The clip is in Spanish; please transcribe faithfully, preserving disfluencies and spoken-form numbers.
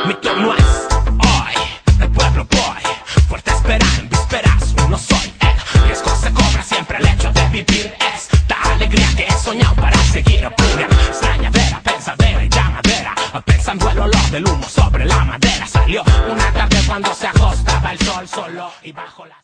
Mi turno es hoy, el pueblo voy, fuerte espera en vísperas, uno soy. El riesgo se cobra siempre, el hecho de vivir es esta alegría que he soñado para seguir. Pura, extrañadera, pensadera y llamadera, pensando el olor del humo sobre la madera. Salió una tarde cuando se acostaba el sol solo y bajo la...